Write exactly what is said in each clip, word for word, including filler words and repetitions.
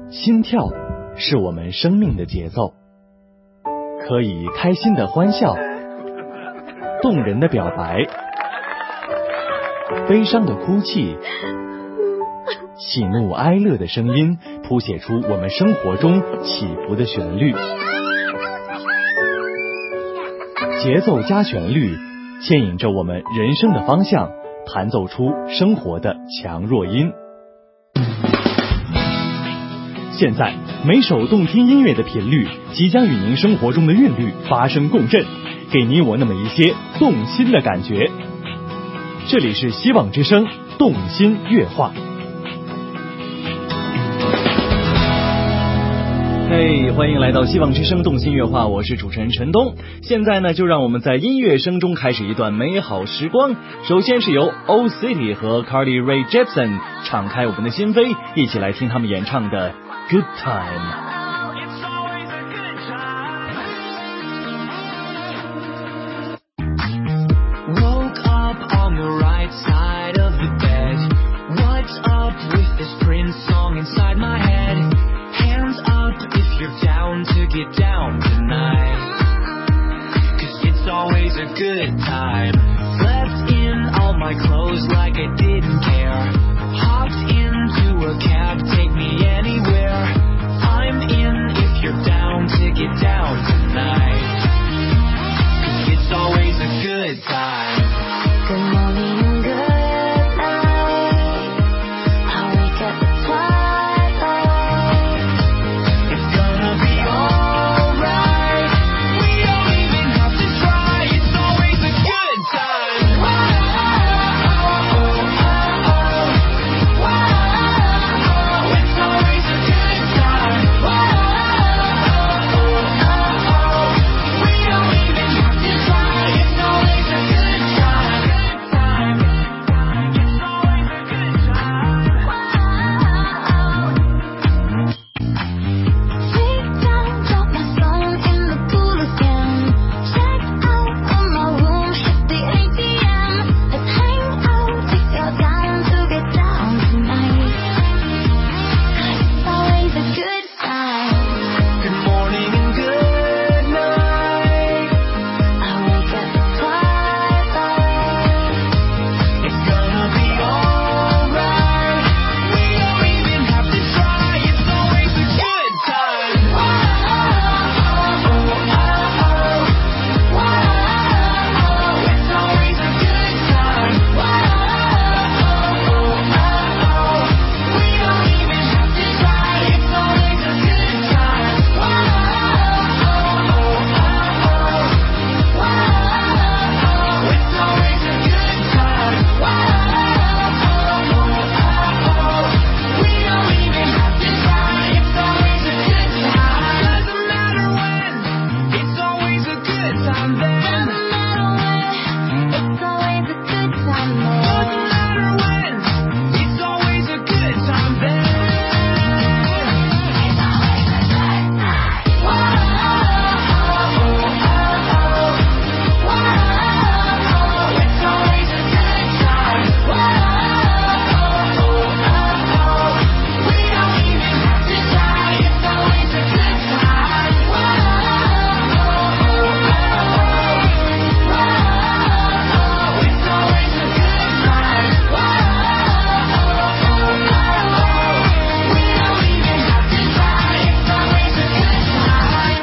心跳是我们生命的节奏，可以开心的欢笑，动人的表白，悲伤的哭泣，喜怒哀乐的声音谱写出我们生活中起伏的旋律，节奏加旋律牵引着我们人生的方向，弹奏出生活的强弱音。现在每首动听音乐的频率即将与您生活中的韵律发生共振，给你我那么一些动心的感觉。这里是希望之声动心乐话。嘿、hey, 欢迎来到希望之声动心乐话，我是主持人陈东。现在呢，就让我们在音乐声中开始一段美好时光。首先是由 Old City 和 Carly Rae Jepsen 敞开我们的心扉，一起来听他们演唱的 Good Time。Get down tonight, 'cause it's always a good time. Slept in all my clothes like I didn't care. Hopped into a cab, take me anywhere. I'm in if you're down to get down tonight, 'cause it's always a good time. Good morning and good night, I wake up at twilight. It's gonna be alright, we don't even have to try. It's always a good time. Whoa, oh, oh, oh. Whoa, it's always a good time. Whoa, oh, oh. We don't even have to try. It's always a good time. Good time. It's always a good time. Take down, drop my phone in the pool again. Check out of my room, hit the A T M. Let's hang out if you're down to get down tonight, 'cause it's always a good time. Good morning and good night, I wake up at twilight. It's gonna be alright, we don't even have to try. It's always a good time. Whoa, oh, oh, oh. Whoa, it's always a good time. Whoa, oh, oh. We don't even have to try. It's always a good time. Whoa, oh, oh. Whoa, it's always a good time. Whoa, oh, we don't even have to try. It's always a good time. Doesn't matter when, it's always a good time then. Doesn't matter when, it's always a good time then. Doesn't matter when, it's always a good time then. It's always a good time. Whoa, oh, oh. Whoa, it's always a good time. Whoa, oh, we don't even have to try. It's always a good time. Whoa, it's always a good time. Whoa, we don't even have to try. It's always a good time.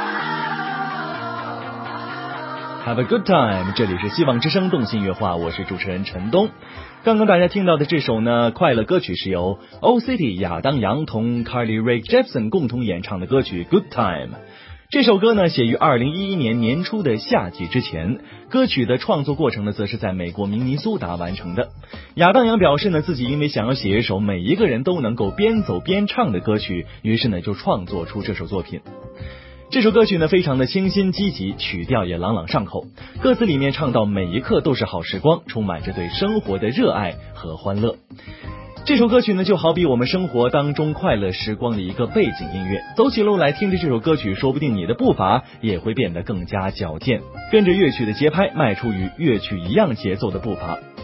Have a good time， 这里是希望之声动心乐话，我是主持人陈东。刚刚大家听到的这首呢，快乐歌曲是由 Old City 亚当杨同 Carly Rae Jepsen 共同演唱的歌曲 Good Time。这首歌呢，写于二零一一年年初的夏季之前，歌曲的创作过程呢，则是在美国明尼苏达完成的。亚当杨表示呢，自己因为想要写一首每一个人都能够边走边唱的歌曲，于是呢，就创作出这首作品。这首歌曲呢，非常的清新积极，曲调也朗朗上口，歌词里面唱到每一刻都是好时光，充满着对生活的热爱和欢乐。这首歌曲呢，就好比我们生活当中快乐时光的一个背景音乐，走起路来听着这首歌曲，说不定你的步伐也会变得更加矫健，跟着乐曲的节拍，迈出与乐曲一样节奏的步伐。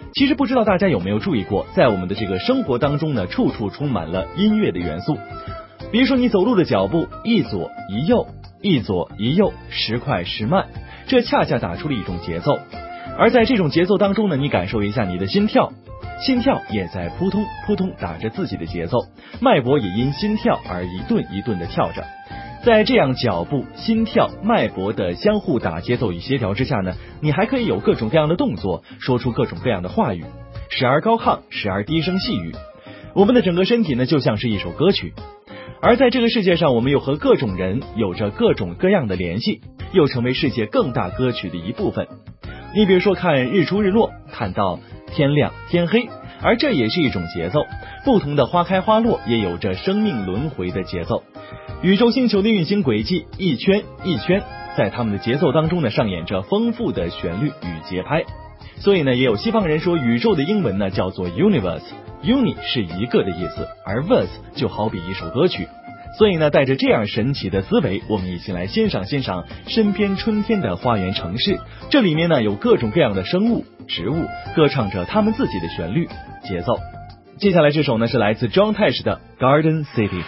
其实不知道大家有没有注意过，在我们的这个生活当中呢，处处充满了音乐的元素。比如说你走路的脚步，一左一右，一左一右，时快时慢，这恰恰打出了一种节奏。而在这种节奏当中呢，你感受一下你的心跳，心跳也在扑通扑通打着自己的节奏，脉搏也因心跳而一顿一顿的跳着。在这样脚步、心跳、脉搏的相互打节奏与协调之下呢，你还可以有各种各样的动作，说出各种各样的话语，时而高亢，时而低声细语。我们的整个身体呢，就像是一首歌曲。而在这个世界上，我们又和各种人有着各种各样的联系，又成为世界更大歌曲的一部分。你比如说看日出日落，看到天亮天黑，而这也是一种节奏。不同的花开花落也有着生命轮回的节奏。宇宙星球的运行轨迹一圈一圈，在他们的节奏当中呢，上演着丰富的旋律与节拍。所以呢，也有西方人说宇宙的英文呢叫做 universe，uni 是一个的意思，而 verse 就好比一首歌曲。所以呢，带着这样神奇的思维，我们一起来欣赏欣赏身边春天的花园城市。这里面呢有各种各样的生物植物，歌唱着他们自己的旋律节奏。接下来这首呢是来自 John Tesh 的 Garden City。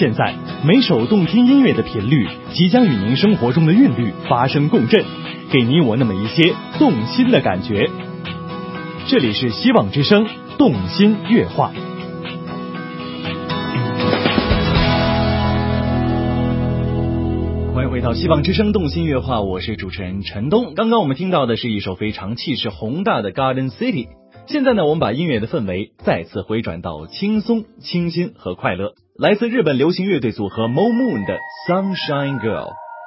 现在，每首动听音乐的频率即将与您生活中的韵律发生共振，给你我那么一些动心的感觉。这里是希望之声动心乐话。欢迎回到希望之声动心乐话，我是主持人陈东。刚刚我们听到的是一首非常气势宏大的 Garden City。现在呢，我们把音乐的氛围再次回转到轻松、清新和快乐。来自日本流行乐队组合 Mo Moon 的 Sunshine Girl。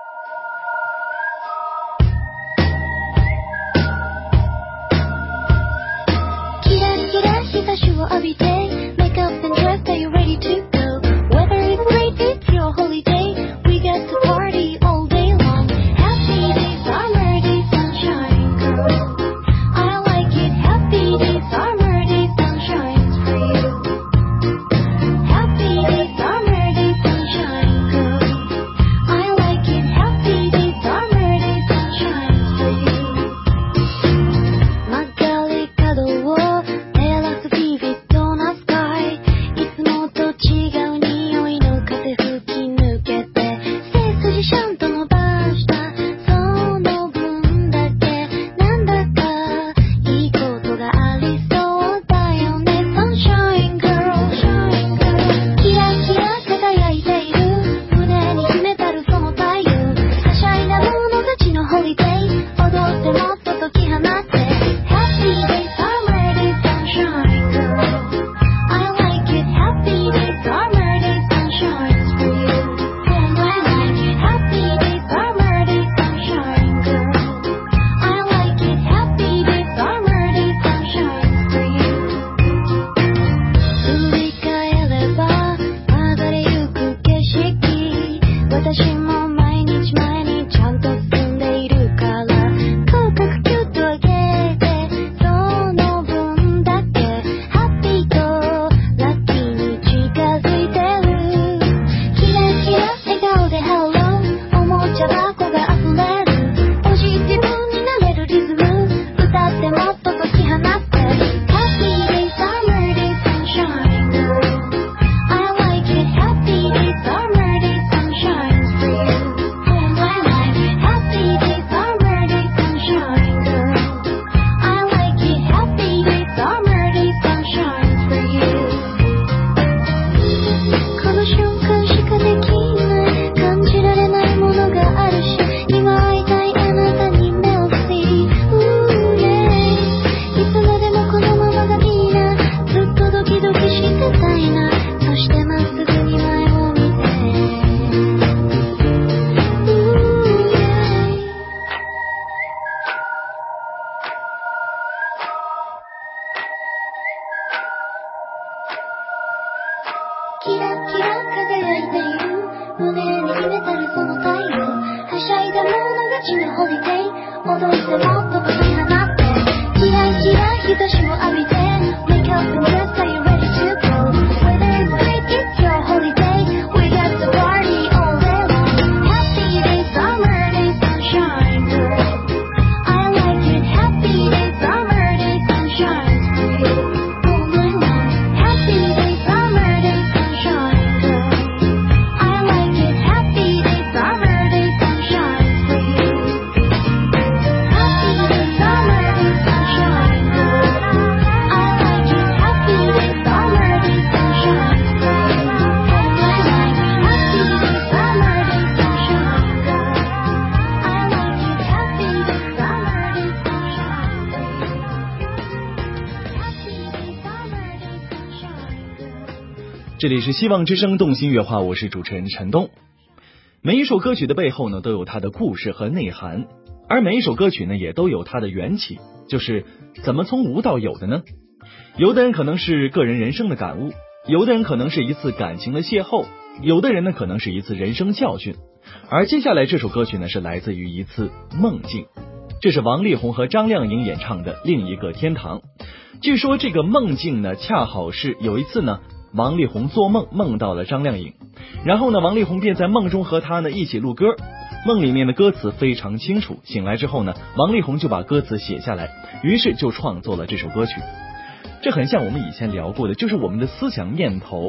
这里是希望之声动心乐话，我是主持人陈东。每一首歌曲的背后呢，都有它的故事和内涵，而每一首歌曲呢，也都有它的缘起，就是怎么从无到有的呢？有的人可能是个人人生的感悟，有的人可能是一次感情的邂逅，有的人呢可能是一次人生教训。而接下来这首歌曲呢，是来自于一次梦境，这是王力宏和张靓颖演唱的《另一个天堂》。据说这个梦境呢，恰好是有一次呢，王力宏做梦梦到了张靓颖，然后呢，王力宏便在梦中和她呢一起录歌。梦里面的歌词非常清楚，醒来之后呢，王力宏就把歌词写下来，于是就创作了这首歌曲。这很像我们以前聊过的，就是我们的思想念头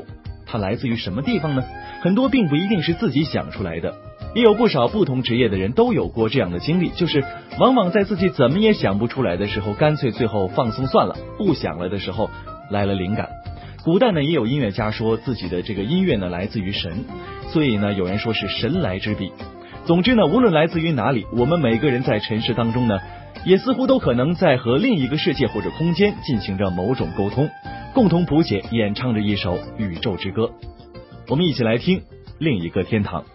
它来自于什么地方呢？很多并不一定是自己想出来的，也有不少不同职业的人都有过这样的经历，就是往往在自己怎么也想不出来的时候，干脆最后放松算了，不想了的时候来了灵感。古代呢也有音乐家说自己的这个音乐呢来自于神，所以呢有人说是神来之笔。总之呢，无论来自于哪里，我们每个人在尘世当中呢，也似乎都可能在和另一个世界或者空间进行着某种沟通，共同谱写演唱着一首宇宙之歌。我们一起来听另一个天堂。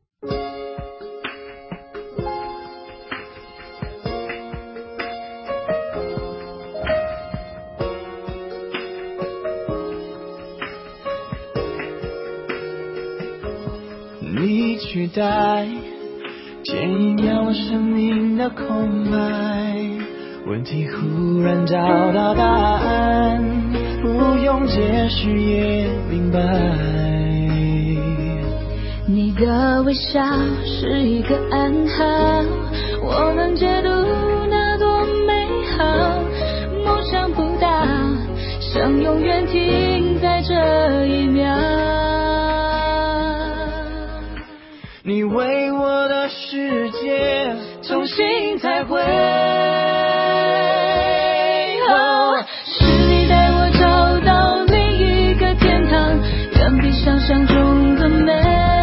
你取代前一秒我生命的空白，问题忽然找到答案，不用解释也明白。 你的微笑是一个暗号，我能解读那多美好，梦想不大，想永远停在这一秒。 你为我的世界重新彩绘， 哦，是你带我找到另一个天堂，远比想象中的美。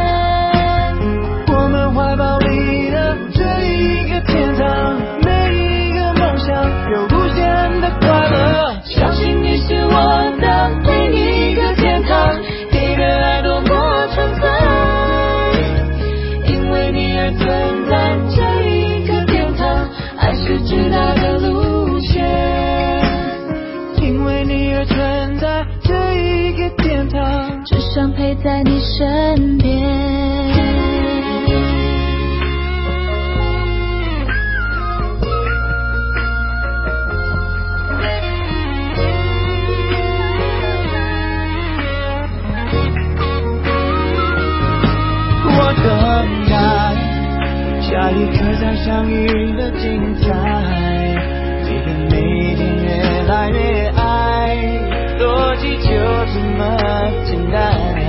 我们怀抱里的这一个天堂，每一个梦想有无限的快乐。 相信你是我的另一个天堂，你的爱多么纯粹。存在这一个天堂，爱是直达的路线。 因为你而存在这一个天堂， 只想陪在你身边。 我等待下一刻再相遇的精彩，你的每一天越来越爱，逻辑就这么简单。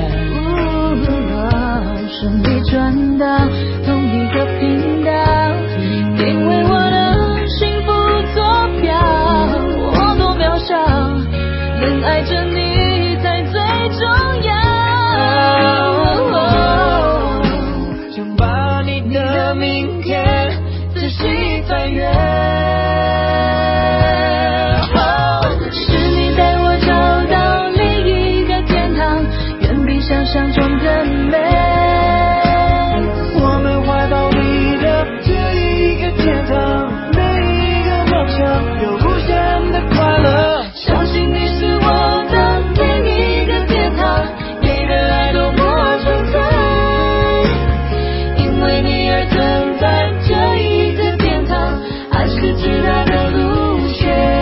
顺利转到同一个频道，因为我的幸福坐标，我多渺小，能爱着你才最重要。 想把你的明天仔细翻阅， 是你带我找到另一个天堂，远比想象中的美。 我们怀抱里的这一个天堂，每一个梦想有无限的快乐。 相信你是我的另一个天堂，你的爱多么纯粹。因为你而存在这一个天堂，爱是直达的路线。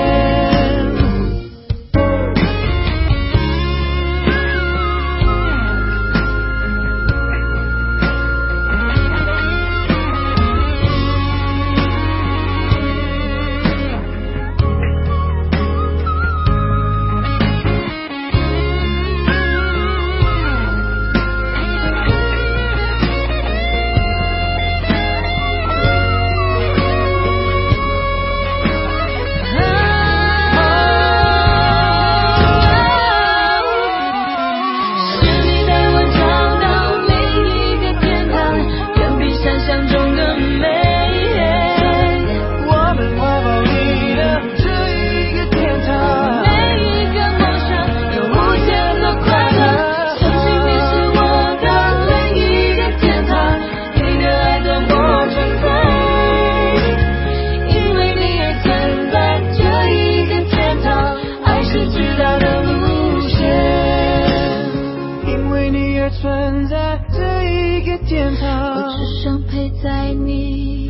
存在这一个天堂， 我只想陪在你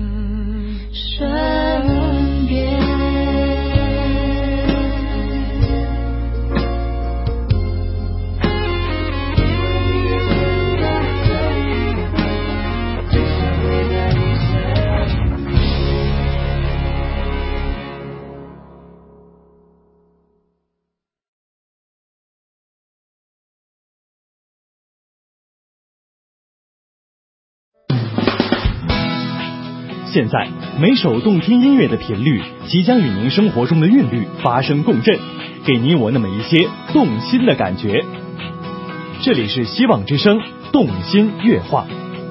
身边。 现在，每首动听音乐的频率即将与您生活中的韵律发生共振，给你我那么一些动心的感觉。这里是希望之声动心乐话。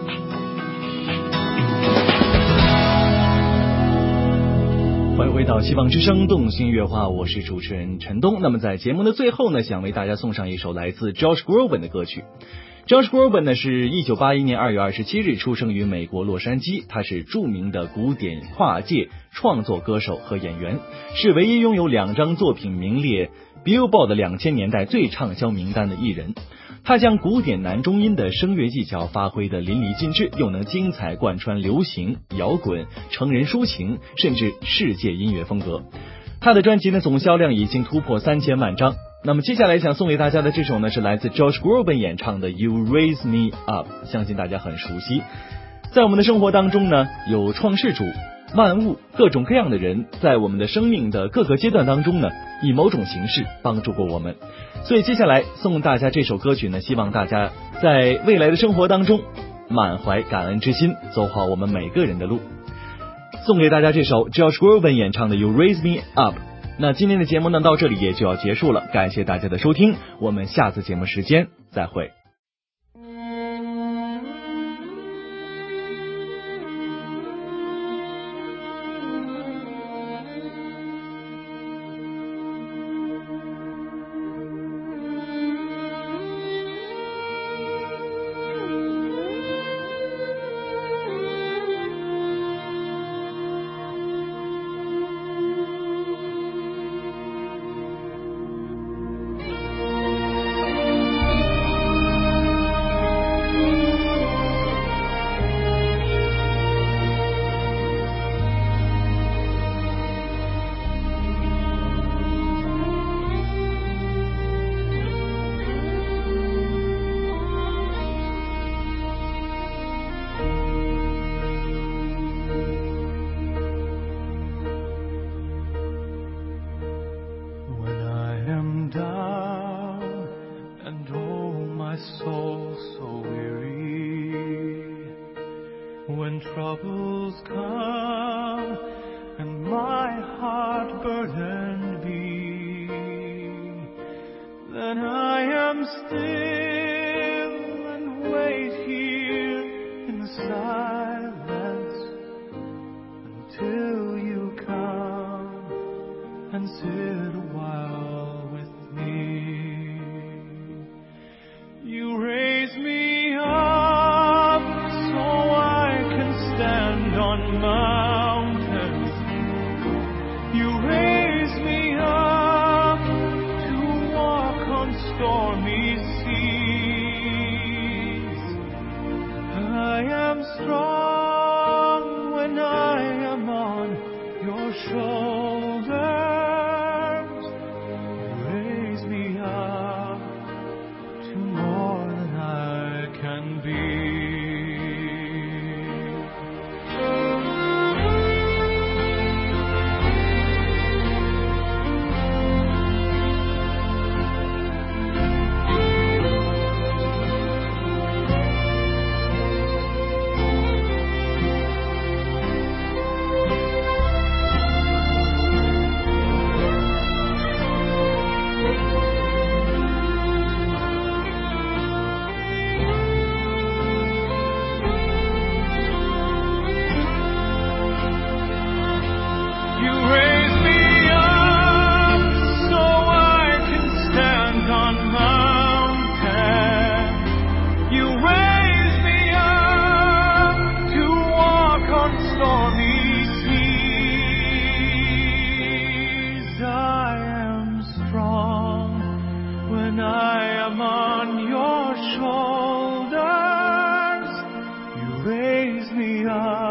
欢迎回到希望之声动心乐话，我是主持人陈东。那么在节目的最后呢，想为大家送上一首来自 Josh Groban 的歌曲。Josh Groban 呢是一九八一年二月二十七日出生于美国洛杉矶，他是著名的古典跨界创作歌手和演员，是唯一拥有两张作品名列 Billboard 两千年代最畅销名单的艺人。他将古典男中音的声乐技巧发挥得淋漓尽致，又能精彩贯穿流行、摇滚、成人抒情，甚至世界音乐风格。他的专辑呢总销量已经突破三千万张。那么接下来想送给大家的这首呢是来自 Josh Groban 演唱的 You Raise Me Up， 相信大家很熟悉。在我们的生活当中呢，有创世主、万物、各种各样的人，在我们的生命的各个阶段当中呢，以某种形式帮助过我们。所以接下来送大家这首歌曲呢，希望大家在未来的生活当中满怀感恩之心，走好我们每个人的路。送给大家这首 Josh Groban 演唱的 You Raise Me Up。那今天的节目呢到这里也就要结束了，感谢大家的收听，我们下次节目时间再会。 When troubles come and my heart burdened be, then I am still and wait here in silence until you come and sit a while with me. You raise me up so I can stand on mountains. You raise me up to walk on stormy seas. I am strong when I am on your shoulders. You raise me up to more than I can be. You raise me up so I can stand on mountains. You raise me up to walk on stormy seas. I am strong when I am on your shoulders. You raise me up